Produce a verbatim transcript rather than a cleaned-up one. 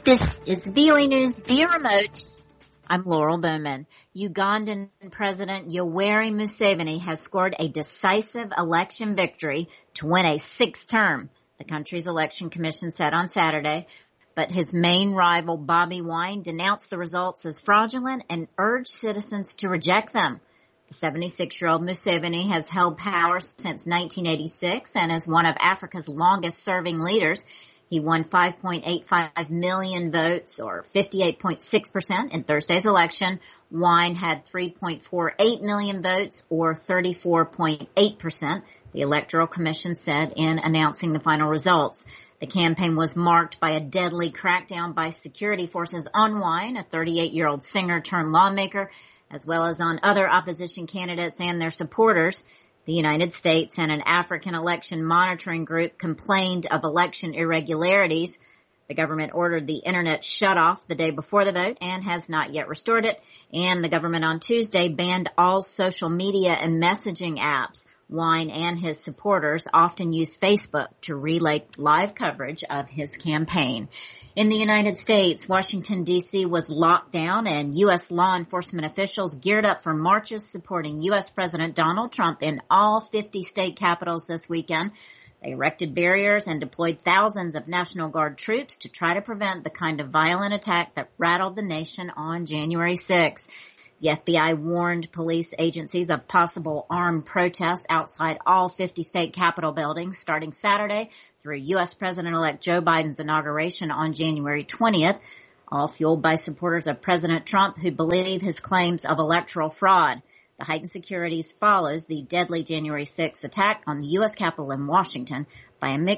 This is V O A News via remote. I'm Laurel Bowman. Ugandan President Yoweri Museveni has scored a decisive election victory to win a sixth term, the country's election commission said on Saturday. But his main rival, Bobi Wine, denounced the results as fraudulent and urged citizens to reject them. The seventy-six-year-old Museveni has held power since nineteen eighty-six and is one of Africa's longest-serving leaders. He won five point eight five million votes, or fifty-eight point six percent, in Thursday's election. Wine had three point four eight million votes, or thirty-four point eight percent, the Electoral Commission said in announcing the final results. The campaign was marked by a deadly crackdown by security forces on Wine, a thirty-eight-year-old singer-turned-lawmaker, as well as on other opposition candidates and their supporters. The United States and an African election monitoring group complained of election irregularities. The government ordered the internet shut off the day before the vote and has not yet restored it. And the government on Tuesday banned all social media and messaging apps. Wine and his supporters often use Facebook to relay live coverage of his campaign. In the United States, Washington, D C was locked down and U S law enforcement officials geared up for marches supporting U S President Donald Trump in all fifty state capitals this weekend. They erected barriers and deployed thousands of National Guard troops to try to prevent the kind of violent attack that rattled the nation on January sixth. The F B I warned police agencies of possible armed protests outside all fifty state capitol buildings starting Saturday through U S President-elect Joe Biden's inauguration on January twentieth, all fueled by supporters of President Trump who believe his claims of electoral fraud. The heightened security follows the deadly January sixth attack on the U S Capitol in Washington by a mix